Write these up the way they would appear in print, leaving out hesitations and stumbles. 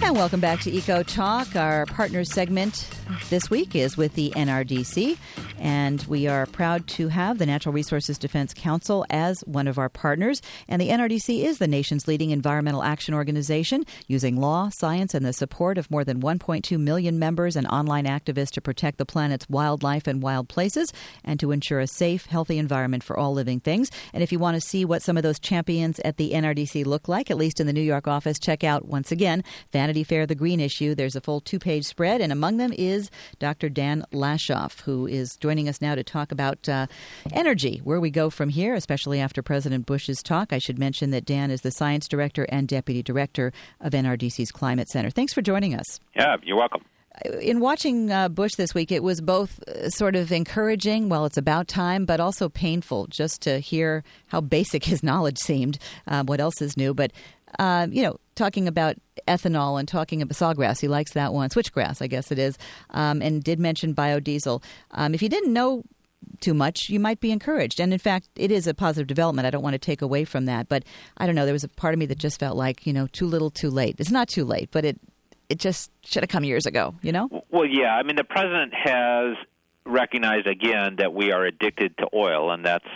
And welcome back to Eco Talk. Our partners segment this week is with the NRDC, and we are proud to have the Natural Resources Defense Council as one of our partners. And the NRDC is the nation's leading environmental action organization, using law, science, and the support of more than 1.2 million members and online activists to protect the planet's wildlife and wild places and to ensure a safe, healthy environment for all living things. And if you want to see what some of those champions at the NRDC look like, at least in the New York office, check out, once again, Vanity Fair, The Green Issue. There's a full 2-page spread, and among them is Dr. Dan Lashoff, who is joining us now to talk about energy, where we go from here, especially after President Bush's talk. I should mention that Dan is the science director and deputy director of NRDC's Climate Center. Thanks for joining us. Yeah, you're welcome. In watching Bush this week, it was both sort of encouraging, well, it's about time, but also painful just to hear how basic his knowledge seemed. What else is new? But, talking about ethanol and talking about sawgrass, he likes that one, switchgrass, I guess it is, and did mention biodiesel. If you didn't know too much, you might be encouraged. And in fact, it is a positive development. I don't want to take away from that. But I don't know, there was a part of me that just felt like, too little, too late. It's not too late, but it just should have come years ago, Well, yeah. I mean, the president has recognized again that we are addicted to oil, and that's,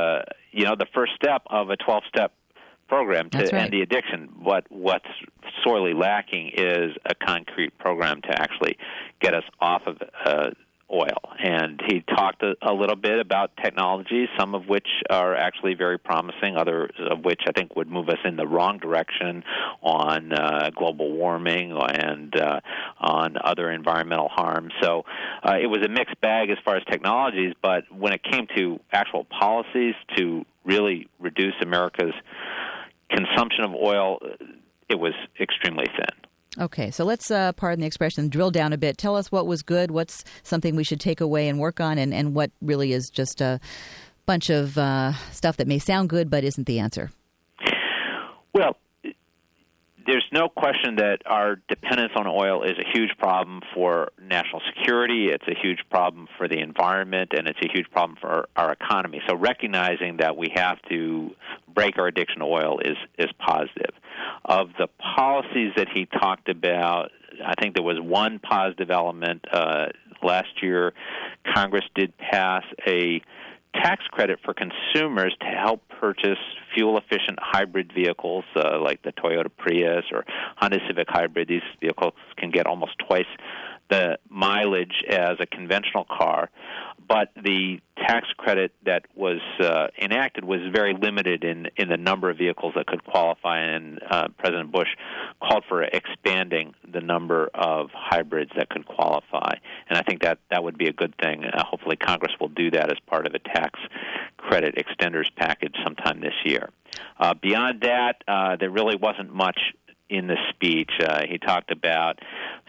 the first step of a 12-step program to end the addiction. But what's sorely lacking is a concrete program to actually get us off of oil. And he talked a little bit about technologies, some of which are actually very promising, others of which I think would move us in the wrong direction on global warming and on other environmental harm. So it was a mixed bag as far as technologies, but when it came to actual policies to really reduce America's consumption of oil, it was extremely thin. Okay, so let's, pardon the expression, drill down a bit. Tell us what was good, what's something we should take away and work on, and what really is just a bunch of stuff that may sound good but isn't the answer. Well, there's no question that our dependence on oil is a huge problem for national security, it's a huge problem for the environment, and it's a huge problem for our economy. So recognizing that we have to break our addiction to oil is positive. Of the policies that he talked about, I think there was one positive element. Last year, Congress did pass a tax credit for consumers to help purchase fuel-efficient hybrid vehicles like the Toyota Prius or Honda Civic Hybrid. These vehicles can get almost twice the mileage as a conventional car, but the tax credit that was enacted was very limited in the number of vehicles that could qualify, and President Bush called for expanding the number of hybrids that could qualify. And I think that would be a good thing. Hopefully Congress will do that as part of a tax credit extenders package sometime this year. Beyond that, there really wasn't much in the speech. He talked about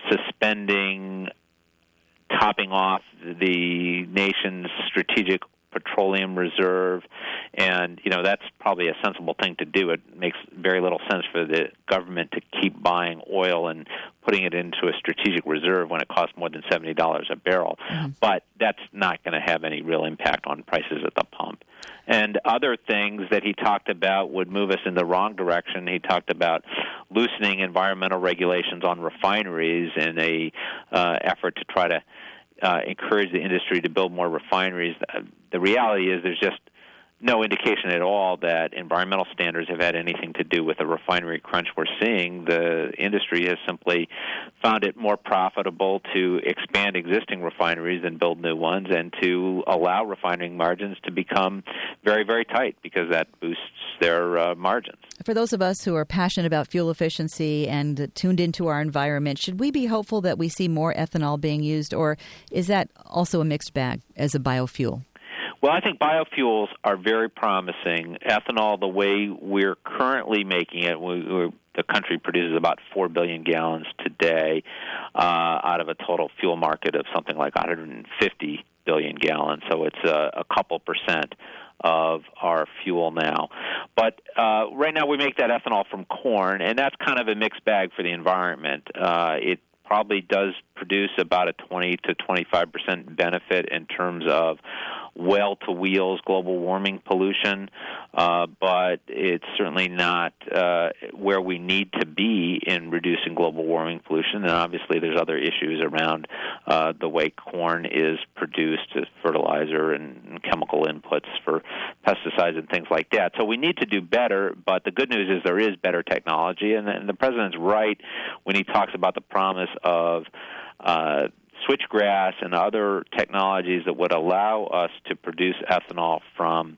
topping off the nation's strategic petroleum reserve, and that's probably a sensible thing to do. It makes very little sense for the government to keep buying oil and putting it into a strategic reserve when it costs more than $70 a barrel. Mm-hmm. But that's not going to have any real impact on prices at the pump. And other things that he talked about would move us in the wrong direction. He talked about loosening environmental regulations on refineries in a effort to try to encourage the industry to build more refineries. The reality is there's just no indication at all that environmental standards have had anything to do with the refinery crunch we're seeing. The industry has simply found it more profitable to expand existing refineries than build new ones, and to allow refining margins to become very, very tight, because that boosts their margins. For those of us who are passionate about fuel efficiency and tuned into our environment, should we be hopeful that we see more ethanol being used, or is that also a mixed bag as a biofuel? Well, I think biofuels are very promising. Ethanol, the way we're currently making it, the country produces about 4 billion gallons today out of a total fuel market of something like 150 billion gallons. So it's a couple percent of our fuel now. But right now we make that ethanol from corn, and that's kind of a mixed bag for the environment. It probably does produce about a 20 to 25% benefit in terms of well-to-wheels global warming pollution, but it's certainly not where we need to be in reducing global warming pollution. And obviously there's other issues around the way corn is produced as fertilizer and chemical inputs for pesticides and things like that. So we need to do better, but the good news is there is better technology, and the President's right when he talks about the promise of switchgrass and other technologies that would allow us to produce ethanol from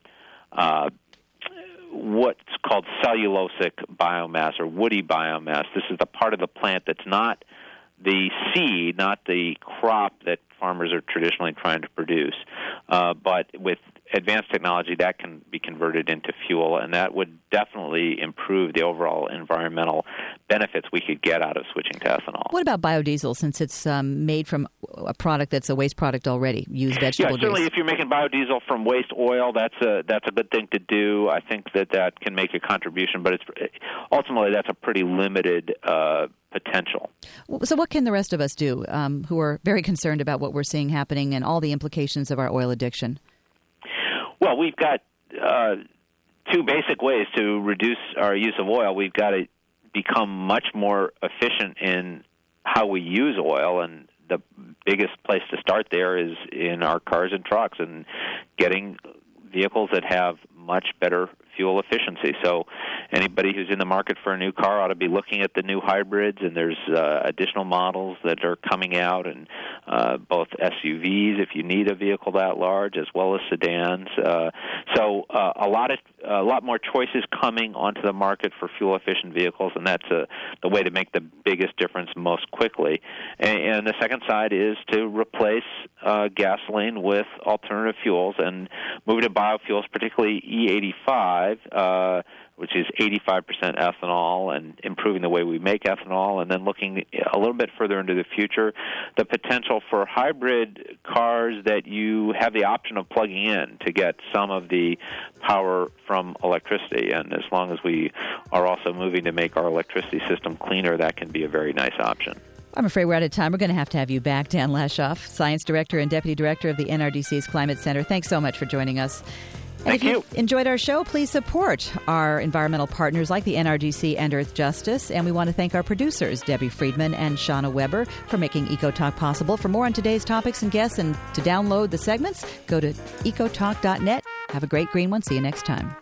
what's called cellulosic biomass or woody biomass. This is the part of the plant that's not the seed, not the crop that farmers are traditionally trying to produce, but with advanced technology that can be converted into fuel, and that would definitely improve the overall environmental benefits we could get out of switching to ethanol. What about biodiesel, since it's made from a product that's a waste product already, used vegetable certainly juice? If you're making biodiesel from waste oil, that's a good thing to do. I think that can make a contribution, but ultimately that's a pretty limited potential. So what can the rest of us do who are very concerned about what we're seeing happening and all the implications of our oil addiction? Well, we've got two basic ways to reduce our use of oil. We've got to become much more efficient in how we use oil, and the biggest place to start there is in our cars and trucks and getting vehicles that have much better fuel efficiency. So anybody who's in the market for a new car ought to be looking at the new hybrids, and there's additional models that are coming out, and both SUVs if you need a vehicle that large, as well as sedans. So a lot more choices coming onto the market for fuel efficient vehicles, and that's the way to make the biggest difference most quickly. And the second side is to replace gasoline with alternative fuels and moving to biofuels, particularly E85. Which is 85% ethanol, and improving the way we make ethanol, and then looking a little bit further into the future, the potential for hybrid cars that you have the option of plugging in to get some of the power from electricity. And as long as we are also moving to make our electricity system cleaner, that can be a very nice option. I'm afraid we're out of time. We're going to have you back, Dan Lashoff, Science Director and Deputy Director of the NRDC's Climate Center. Thanks so much for joining us. And if you enjoyed our show, please support our environmental partners like the NRDC and Earth Justice. And we want to thank our producers, Debbie Friedman and Shauna Weber, for making EcoTalk possible. For more on today's topics and guests and to download the segments, go to ecotalk.net. Have a great green one. See you next time.